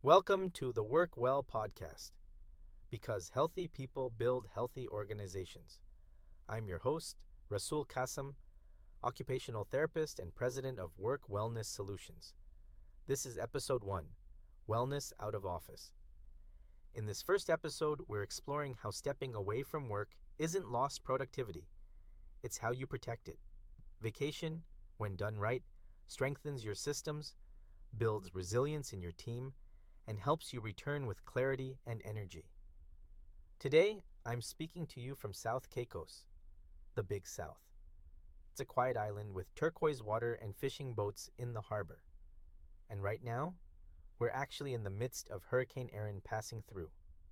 Welcome to the Work Well podcast, because healthy people build healthy organizations. I'm your host, Rasul Qasim, occupational therapist and president of Work Wellness Solutions. This is episode 1, Wellness Out of Office. In this first episode, we're exploring how stepping away from work isn't lost productivity. It's how you protect it. Vacation, when done right, strengthens your systems, builds resilience in your team, and helps you return with clarity and energy. Today, I'm speaking to you from South Caicos, the Big South. It's a quiet island with turquoise water and fishing boats in the harbor. And right now, we're actually in the midst of Hurricane Erin passing through.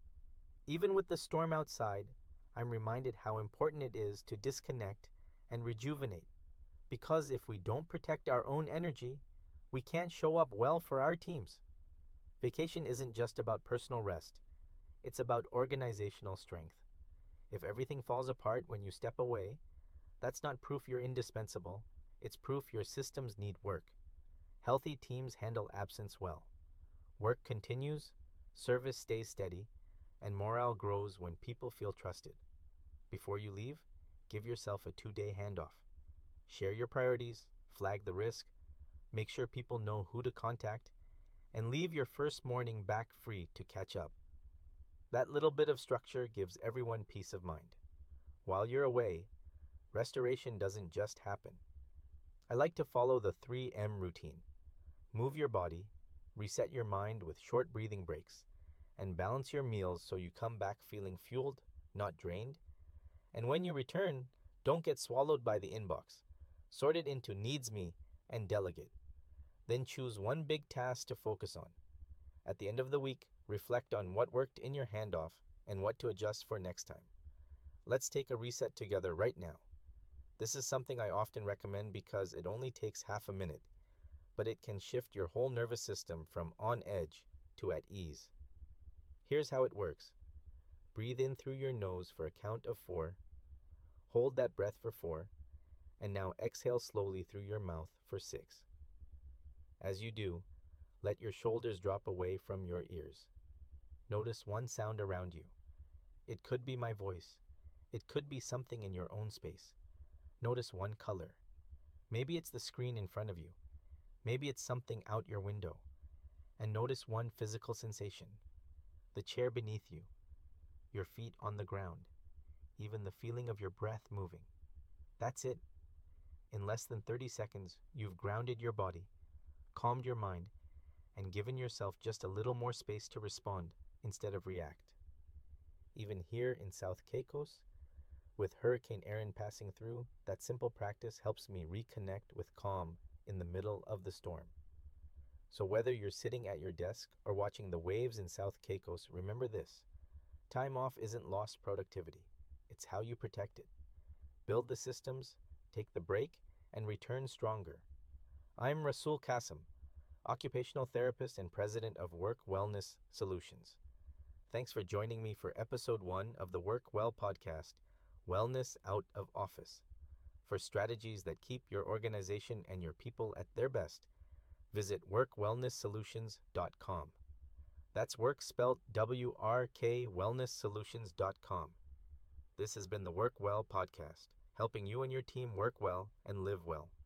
Even with the storm outside, I'm reminded how important it is to disconnect and rejuvenate, because if we don't protect our own energy, we can't show up well for our teams. Vacation isn't just about personal rest, it's about organizational strength. If everything falls apart when you step away, that's not proof you're indispensable, it's proof your systems need work. Healthy teams handle absence well. Work continues, service stays steady, and morale grows when people feel trusted. Before you leave, give yourself a 2-day handoff. Share your priorities, flag the risk, make sure people know who to contact, and leave your first morning back free to catch up. That little bit of structure gives everyone peace of mind. While you're away, restoration doesn't just happen. I like to follow the 3M routine. Move your body, reset your mind with short breathing breaks, and balance your meals so you come back feeling fueled, not drained. And when you return, don't get swallowed by the inbox. Sort it into needs me and delegate. Then choose one big task to focus on. At the end of the week, reflect on what worked in your handoff and what to adjust for next time. Let's take a reset together right now. This is something I often recommend because it only takes half a minute, but it can shift your whole nervous system from on edge to at ease. Here's how it works. Breathe in through your nose for a count of 4. Hold that breath for 4, and now exhale slowly through your mouth for 6. As you do, let your shoulders drop away from your ears. Notice one sound around you. It could be my voice. It could be something in your own space. Notice one color. Maybe it's the screen in front of you. Maybe it's something out your window. And notice one physical sensation. The chair beneath you, your feet on the ground, even the feeling of your breath moving. That's it. In less than 30 seconds, you've grounded your body, calmed your mind, and given yourself just a little more space to respond instead of react. Even here in South Caicos, with Hurricane Erin passing through, that simple practice helps me reconnect with calm in the middle of the storm. So whether you're sitting at your desk or watching the waves in South Caicos, remember this: time off isn't lost productivity. It's how you protect it. Build the systems, take the break, and return stronger. I'm Rasul Qasim, occupational therapist and president of Work Wellness Solutions. Thanks for joining me for episode 1 of the Work Well podcast, Wellness Out of Office. For strategies that keep your organization and your people at their best, visit workwellnesssolutions.com. That's work spelled W-R-K wellnesssolutions.com. This has been the Work Well podcast, helping you and your team work well and live well.